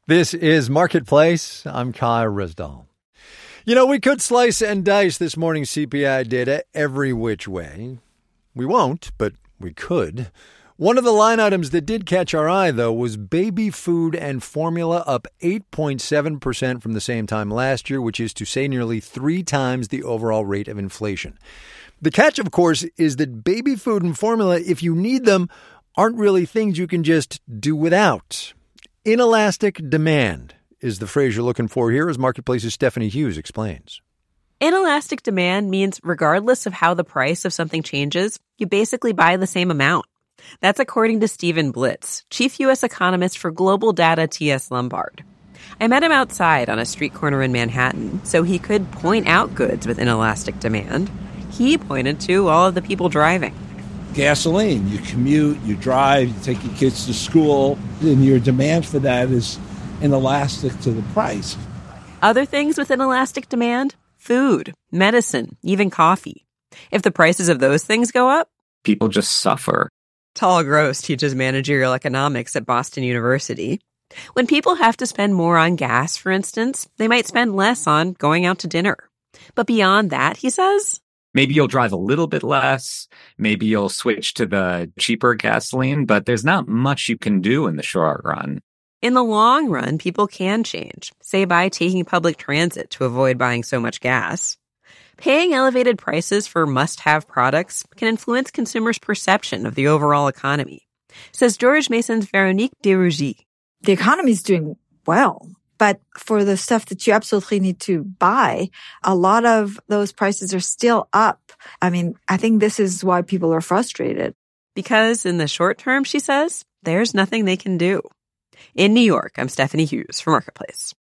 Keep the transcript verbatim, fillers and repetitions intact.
This is Marketplace. I'm Kai Risdall. You know, we could slice and dice this morning's C P I data every which way. We won't, but we could. One of the line items that did catch our eye, though, was baby food and formula, up eight point seven percent from the same time last year, which is to say nearly three times the overall rate of inflation. The catch, of course, is that baby food and formula, if you need them, aren't really things you can just do without. Inelastic demand is the phrase you're looking for here, as Marketplace's Stephanie Hughes explains. Inelastic demand means regardless of how the price of something changes, you basically buy the same amount. That's according to Stephen Blitz, chief U S economist for Global Data T S Lombard. I met him outside on a street corner in Manhattan so he could point out goods with inelastic demand. He pointed to all of the people driving. Gasoline. You commute, you drive, you take your kids to school, and your demand for that is inelastic to the price. Other things with inelastic demand? Food, medicine, even coffee. If the prices of those things go up, people just suffer. Tal Gross teaches managerial economics at Boston University. When people have to spend more on gas, for instance, they might spend less on going out to dinner. But beyond that, he says, maybe you'll drive a little bit less. Maybe you'll switch to the cheaper gasoline, but there's not much you can do in the short run. In the long run, people can change, say by taking public transit to avoid buying so much gas. Paying elevated prices for must-have products can influence consumers' perception of the overall economy, says George Mason's Veronique Desrougy. The economy is doing well, but for the stuff that you absolutely need to buy, a lot of those prices are still up. I mean, I think this is why people are frustrated. Because in the short term, she says, there's nothing they can do. In New York, I'm Stephanie Hughes for Marketplace.